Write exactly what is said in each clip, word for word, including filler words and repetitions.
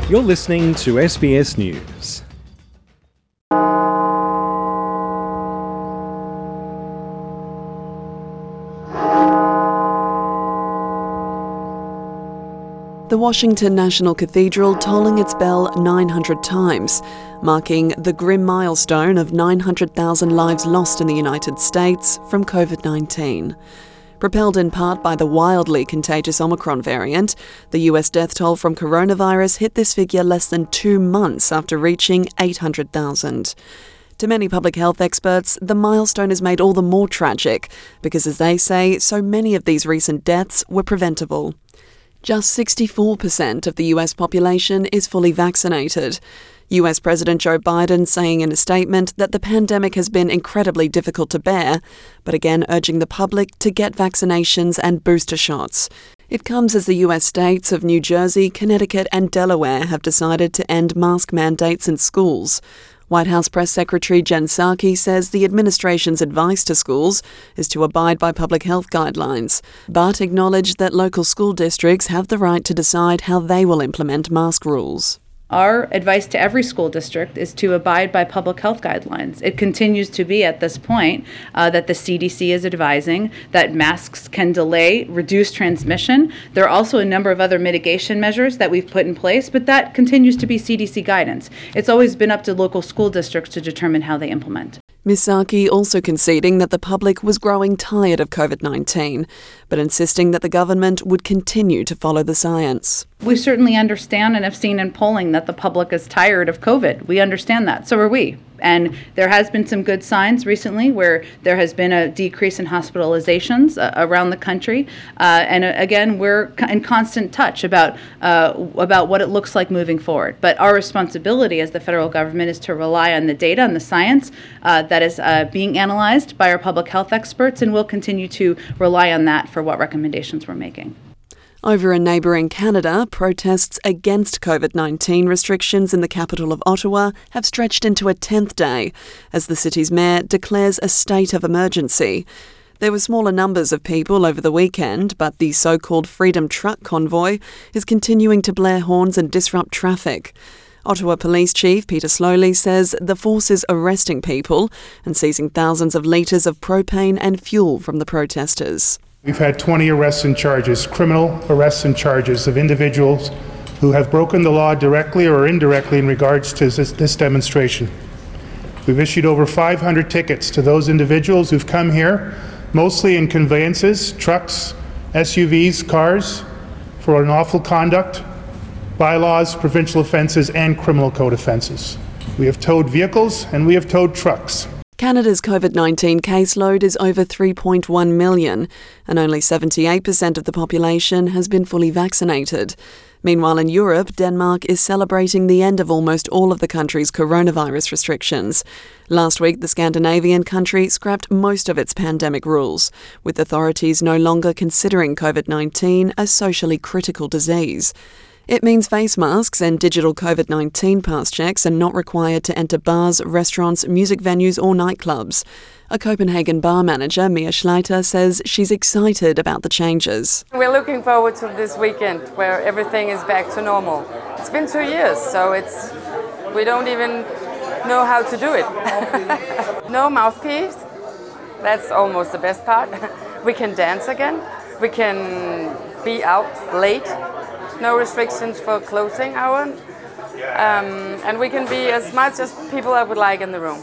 You're listening to S B S News. The Washington National Cathedral tolling its bell nine hundred times, marking the grim milestone of nine hundred thousand lives lost in the United States from covid nineteen. Propelled in part by the wildly contagious Omicron variant, the U S death toll from coronavirus hit this figure less than two months after reaching eight hundred thousand. To many public health experts, the milestone is made all the more tragic because, as they say, so many of these recent deaths were preventable. Just sixty-four percent of the U S population is fully vaccinated. U S President Joe Biden saying in a statement that the pandemic has been incredibly difficult to bear, but again urging the public to get vaccinations and booster shots. It comes as the U S states of New Jersey, Connecticut and Delaware have decided to end mask mandates in schools. White House Press Secretary Jen Psaki says the administration's advice to schools is to abide by public health guidelines, but acknowledged that local school districts have the right to decide how they will implement mask rules. Our advice to every school district is to abide by public health guidelines. It continues to be at this point uh, that the C D C is advising that masks can delay, reduce transmission. There are also a number of other mitigation measures that we've put in place, but that continues to be C D C guidance. It's always been up to local school districts to determine how they implement. Miz Psaki also conceding that the public was growing tired of covid nineteen, but insisting that the government would continue to follow the science. We certainly understand and have seen in polling that the public is tired of COVID. We understand that. So are we. And there has been some good signs recently where there has been a decrease in hospitalizations uh, around the country. Uh, and uh, again, we're in constant touch about uh, about what it looks like moving forward. But our responsibility as the federal government is to rely on the data and the science uh, that is uh, being analyzed by our public health experts, and we'll continue to rely on that for what recommendations we're making. Over in neighbouring Canada, protests against covid nineteen restrictions in the capital of Ottawa have stretched into a tenth day as the city's mayor declares a state of emergency. There were smaller numbers of people over the weekend, but the so-called Freedom Truck Convoy is continuing to blare horns and disrupt traffic. Ottawa Police Chief Peter Slowly says the force is arresting people and seizing thousands of litres of propane and fuel from the protesters. We've had twenty arrests and charges, criminal arrests and charges of individuals who have broken the law directly or indirectly in regards to this, this demonstration. We've issued over five hundred tickets to those individuals who've come here, mostly in conveyances, trucks, S U Vs, cars, for unlawful conduct, bylaws, provincial offences and criminal code offences. We have towed vehicles and we have towed trucks. Canada's covid nineteen caseload is over three point one million, and only seventy-eight percent of the population has been fully vaccinated. Meanwhile, in Europe, Denmark is celebrating the end of almost all of the country's coronavirus restrictions. Last week, the Scandinavian country scrapped most of its pandemic rules, with authorities no longer considering covid nineteen a socially critical disease. It means face masks and digital covid nineteen pass checks are not required to enter bars, restaurants, music venues or nightclubs. A Copenhagen bar manager, Mia Schleiter, says she's excited about the changes. We're looking forward to this weekend where everything is back to normal. It's been two years, so it's we don't even know how to do it. No mouthpiece, that's almost the best part. We can dance again, we can be out late. No restrictions for closing hour, um, and we can be as much as people I would like in the room.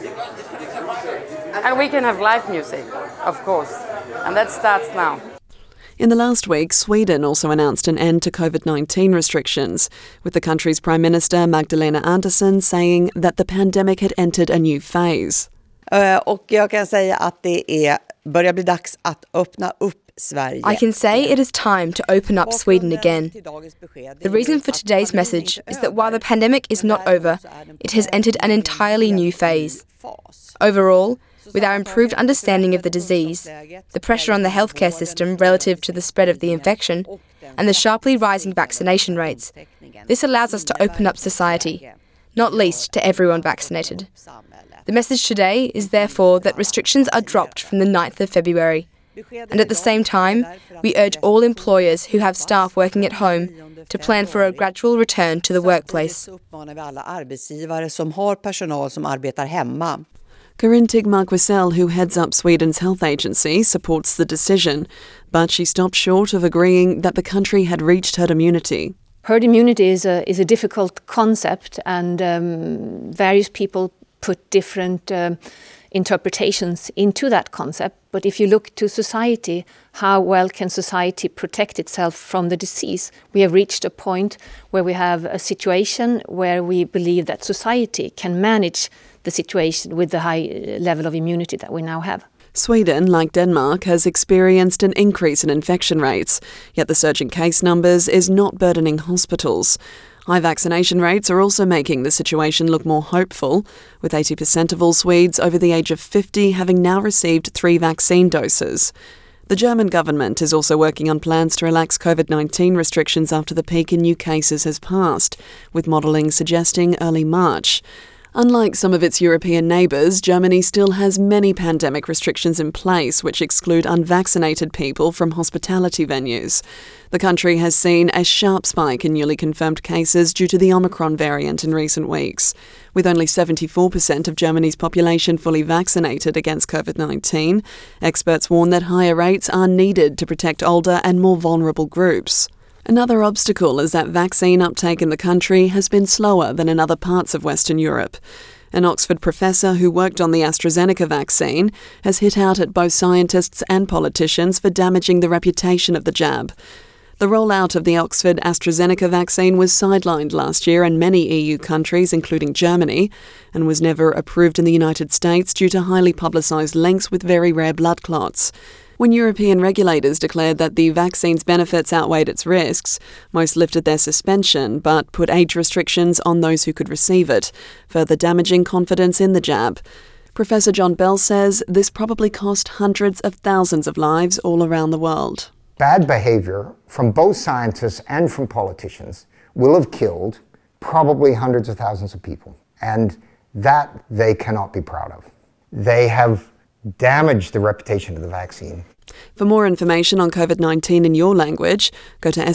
And we can have live music, of course, and that starts now. In the last week, Sweden also announced an end to covid nineteen restrictions, with the country's Prime Minister Magdalena Andersson saying that the pandemic had entered a new phase. Uh, och jag kan säga att det är börjar bli dags att öppna upp Sverige. I can say it is time to open up Sweden again. The reason for today's message is that while the pandemic is not over, it has entered an entirely new phase. Overall, with our improved understanding of the disease, the pressure on the healthcare system relative to the spread of the infection, and the sharply rising vaccination rates, this allows us to open up society, not least to everyone vaccinated. The message today is therefore that restrictions are dropped from the ninth of February. And at the same time, we urge all employers who have staff working at home to plan for a gradual return to the workplace. Corinne Tigmark-Wissell, who heads up Sweden's health agency, supports the decision, but she stopped short of agreeing that the country had reached herd immunity. Herd immunity is a, is a difficult concept, and um, various people put different um, interpretations into that concept. But if you look to society, how well can society protect itself from the disease? We have reached a point where we have a situation where we believe that society can manage the situation with the high level of immunity that we now have. Sweden, like Denmark, has experienced an increase in infection rates, yet the surge in case numbers is not burdening hospitals. High vaccination rates are also making the situation look more hopeful, with eighty percent of all Swedes over the age of fifty having now received three vaccine doses. The German government is also working on plans to relax COVID nineteen restrictions after the peak in new cases has passed, with modelling suggesting early March. Unlike some of its European neighbours, Germany still has many pandemic restrictions in place which exclude unvaccinated people from hospitality venues. The country has seen a sharp spike in newly confirmed cases due to the Omicron variant in recent weeks. With only seventy-four percent of Germany's population fully vaccinated against COVID nineteen, experts warn that higher rates are needed to protect older and more vulnerable groups. Another obstacle is that vaccine uptake in the country has been slower than in other parts of Western Europe. An Oxford professor who worked on the AstraZeneca vaccine has hit out at both scientists and politicians for damaging the reputation of the jab. The rollout of the Oxford AstraZeneca vaccine was sidelined last year in many E U countries, including Germany, and was never approved in the United States due to highly publicised links with very rare blood clots. When European regulators declared that the vaccine's benefits outweighed its risks, most lifted their suspension but put age restrictions on those who could receive it, further damaging confidence in the jab. Professor John Bell says this probably cost hundreds of thousands of lives all around the world. Bad behavior from both scientists and from politicians will have killed probably hundreds of thousands of people, and that they cannot be proud of. They have damage the reputation of the vaccine. For more information on COVID nineteen in your language, go to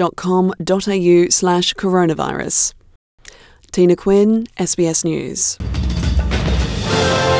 sbs.com.au slash coronavirus. Tina Quinn, S B S News.